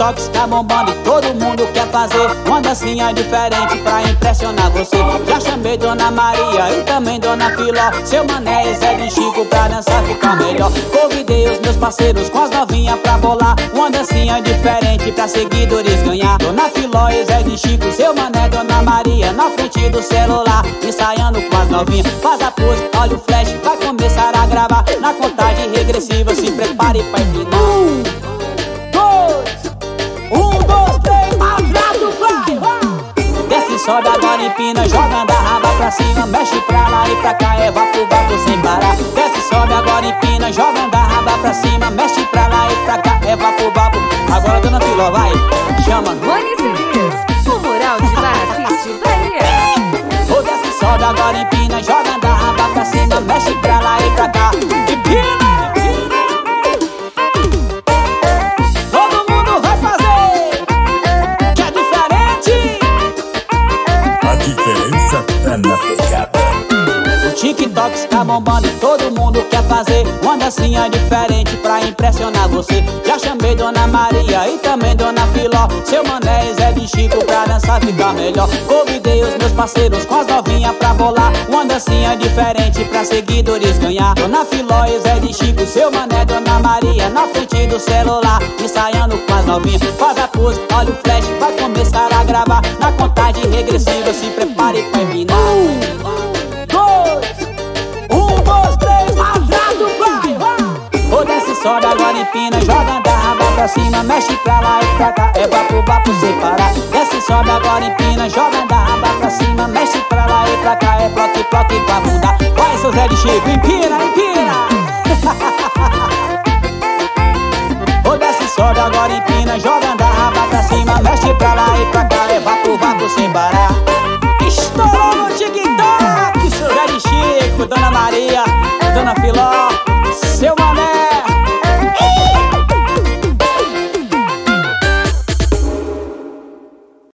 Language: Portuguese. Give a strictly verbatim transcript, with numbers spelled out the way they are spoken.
TikTok está bombando e todo mundo quer fazer uma dancinha diferente pra impressionar você. Já chamei Dona Maria e também Dona Filó, seu Mané e Zé de Chico pra dançar ficar melhor. Convidei os meus parceiros com as novinhas pra bolar uma dancinha diferente pra seguidores ganhar. Dona Filó e Zé de Chico, seu Mané, Dona Maria na frente do celular, ensaiando com as novinhas. Faz a pose, olha o flash, vai começar a gravar. Na contagem regressiva se prepare pra empinar. Um, dois, um, dois, três, malvado, vai, vai! Desce, sobe, agora empina, jogando a raba pra cima, mexe pra lá e pra cá, é vapo, vapo sem parar. Desce, sobe, agora empina, jogando a raba pra cima, mexe pra lá e pra cá, é vapo, vapo. Agora Dona Filó, vai, chama. Rony Cedeiros, o mural de Barra City, Bahia. Ô, desce, sobe, agora empina, jogando a raba pra cima, mexe pra lá e pra cá, empina! Na pegada. O TikTok está bombando e todo mundo quer fazer uma dancinha diferente pra impressionar você. Já chamei Dona Maria e também Dona Filó, seu Mané e Zé de Chico pra dançar ficar melhor. Convidei os meus parceiros com as novinhas pra bolar uma dancinha diferente pra seguidores ganhar. Dona Filó e Zé de Chico, seu Mané, Dona Maria na frente do celular, ensaiando com as novinhas. Faz a pose, olha o flash, vai começar a gravar. Na contagem regressiva se prepare pra empinar. Um, dois, um, dois, três, malvado, vai, vai! Ô, desce, sobe, agora empina, jogando a raba pra cima, mexe pra lá e pra cá, é vapo, vapo sem parar. Desce, sobe, agora empina, jogando a raba pra cima, mexe pra lá e pra cá, é ploque, ploque com a bunda. Vai, seu Zé de Chico, empina, empina! Ô, desce, sobe, agora empina, jogando a raba pra cima, mexe pra lá e pra cá, é vapo, vapo sem parar. Estourou no TikTok, seu Zé de Chico, Dona Maria, Dona Filó.